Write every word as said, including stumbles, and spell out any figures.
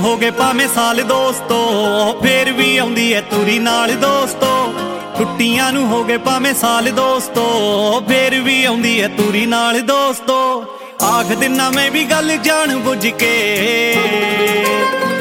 ਹੋ ਗਏ ਭਾਵੇਂ ਸਾਲ ਦੋਸਤੋ, ਫੇਰ ਵੀ ਆਉਂਦੀ ਐ ਤੁਰੀ ਨਾਲ ਦੋਸਤੋ। ਟੁੱਟੀਆਂ ਨੂੰ ਹੋ ਗਏ ਭਾਵੇਂ ਸਾਲ ਦੋਸਤੋ, ਫੇਰ ਵੀ ਆਉਂਦੀ ਐ ਤੁਰੀ ਨਾਲ ਦੋਸਤੋ। ਆਖ ਦਿਨਾ ਮੈਂ ਵੀ ਗੱਲ ਜਾਣ ਬੁੱਝ ਕੇ